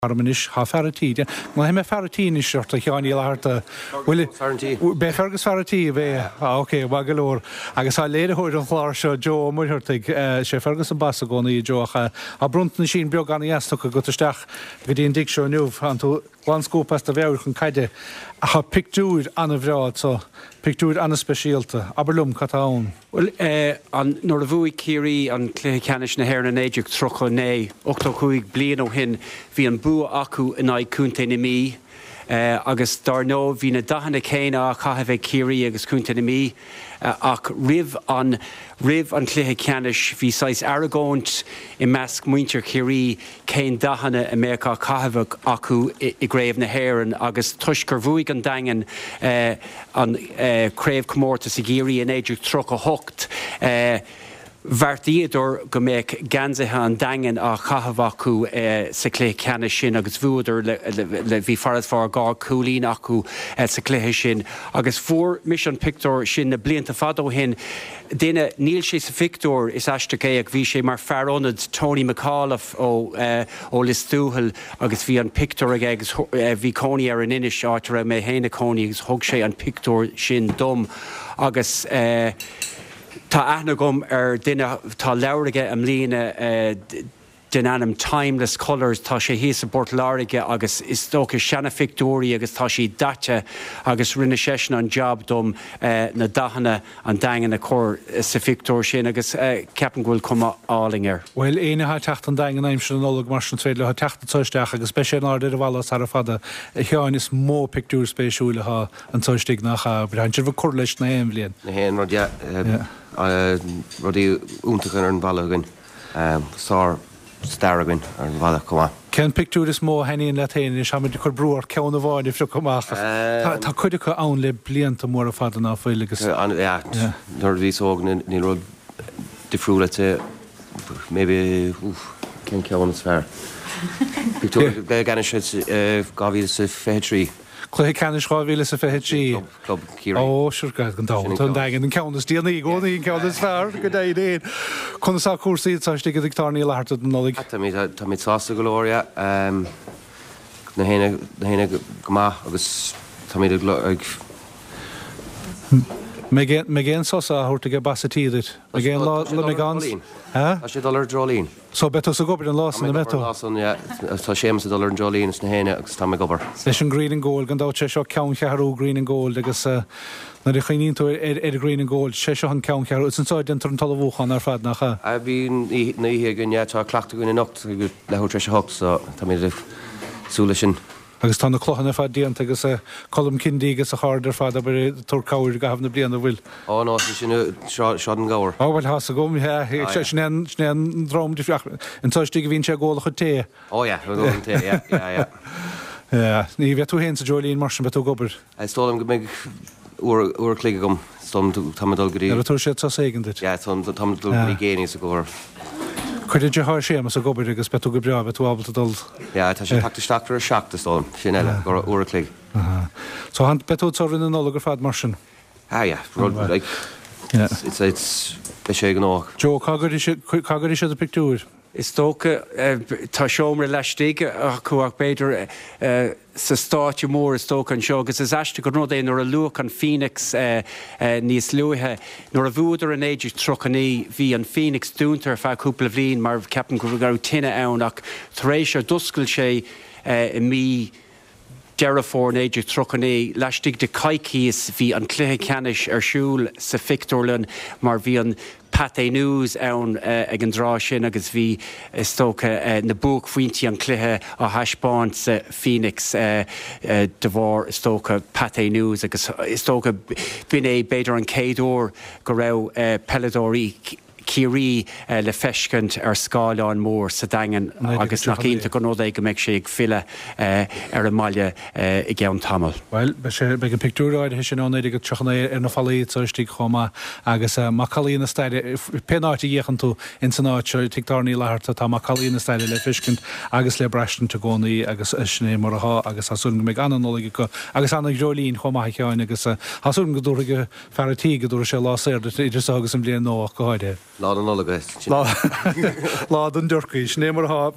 Armanis ha ferratí. Má he me ferratí is seart a cheáí leharta be fergus ferratí bheith oké bha galóir agus á léirethir an chláir seo Jo muirteigh sé fergus an bas gcónaí Jocha a bruntan sin beag gan eastocha go isteach go dtíon dig seo nuh an tú glánscópas a bheir chun caiide a cha pictúr anna bhráid so pictúr anna speisialta aberlum catán. Well an nóair a bhuaigh Ciarí an cluiche ceannis na hhéir na éideach trocha né 8 bliain ó hin bhí an bua acu in áid cúnta na mí agus dar nó bhí na dahanna céine a chaithbh Ciarí agus cúnta na mí ach rih an cluiche ceannis bhí sais aragónt i measc muintear Ciarí cén dahanna a mécha chaithbh acu i gréibh na hhéireann agus tuisgur bhuaigh an daingan an créibh comórta sa géirí in éideach trocha hocht Bhartíidir go méid gansaithe an daingan a chaithbh acu sa cluiche ceannis sin agus bhuaidir le bhí farad far gá coolín acu sa cluiche sin agus fuór mis an pictúr sin na blianta fadó hin Déine níl sé sa fictúr is aiste ag bhí sé mar fearónad Tony McAuliffe ó Listúthal agus bhí an pictúr ag agus bhí cónaí ar an inis áitir mé héna cónaí agus thug sé an pictúr sin dom agus tá aithne gom ar duine tá leabharige am líana den anam timeless colours tá sé hí sa bort láirige agus is tócha seanna fictúí agus tá sí daite agus rinne séisna an job dom na dahanana an daingan na cór sa fictúr sin agus ceapan ghfuil cuma álingar. Well éine ha techt an daingan aimse an nóla mar an tréile ha techt toisteach agus be sé áidir a bhlas ar a fada cheáin is mó pictúr spéisiúla ha an toistigh nach a brehantir bh cur leis na éimblion. Na héan rudí úntachan ar an bhalagan sár Staragin ar an bhada cumá. Cén pictúr is mó heíon le taine is haid chur brúir ceanna bháin ifra cumach. Tá chuide chu ann le blianta mór a fada ná foiil agus. Nuair bhí óg ní rud difriúla maybe cén ceanna sfear. Pictúr gan sé gáhí sa fétrí. Cluiche ceannis gáhíle sa fétrí. Club Ciarí. Ó, siúrgad gan dáil an dagan an ceannas díanaí gcónaí an ceannas fearr go dé déon. Chun sa cuasaí táiste go dictánaí leharta an nólaigh. Tá mí sásta go leoria na héine gomá agus tá mí ag Me géan sosa a thuirta go basatíidir. Me géan le me gans. Tá sé dollar drolín. So beto sa gobar an lásan na beto. Tá sémas a dollar an drolín is na héine agus tá me gobar. Leis an green and gold gan dát sé seo ceann chearú green and gold agus na de chaoíonn tú ar green and gold sé seo an ceann chearú san sáid dentar an talmhúchan ar fad nach cha. A bhín naíthe gonne tá clachta goine nocht lethúir treise hocht so tá mí súla sin. Agus tá na clochan ar fad díanta agus colm cindí agus a cháidir fad a turcáir go hafna bliana bhfuil. Ó ná sin seo an gáir. Áhfuil has a gom snéan drám de fiach an táistí go bhín sé ggóla chu té. Ó an té. Ní bheith tú hén sa Jolín mar sin betú gobar. Stólam go méid uair clíige gom stom tamdul goí. Ar tú sé tá ségandit. Ja, tamdul goí géine sa góir. Chuidir de háir sémas a gobar agus betú go breá tú ábalta dul. Ja, tá sé tactaisteachtar a seachta stom sin eile go uair clíig. So han betú tá rinne nóla gur fad mar sin. It's be sé an ág. Jo, cágur is a pictúr. Is tócha tá seomra leistigh chuach beidir sa stáitú mór is tócha an seo, agus is eiste go nód é nuair a luach an Phoenix níos luithe. Nuair a bhuaidir an éidir trochaní bhí an Phoenix dúntar feadh cúpla bhblionn mar ceapan go bhfuil tine ann ach tar éis sé duscail sé i mí Derafór éidir trochaní leistigh de caiicíos bhí an cluiche ceannis ar siúil sa fictúrlan mar bhí an Pathé News ann ag an drá sin agus bhí tócha na búc faointí an cluiche a thaispáint sa Phoenix de bhar tócha Pathé News agus tócha bin é beidir an céadúr go raibh peladóí Ciarí le feiscint ar scáileán mór sa daingan agus nach ínta go nód é go méid sé ag file ar an maiile i gceann tamil. Well, be an pictúráid he sin ónéidir go trochanna ar na falaí táistí chomá agus má chalíonna staide penáirtí dhéchan tú in san áit seo tictarnaí leharta tá má chalíonna staide le feiscint agus le breistin te gcónaí agus sné mar ath agus hasún go méid anólaigh go agus anna Jolín chomá ceáin agus hasún go dúra ferratí go dúra sé láséir idir agus an blion nó go háide. Lá an nóla Lá an dúrcaí, sné mar ath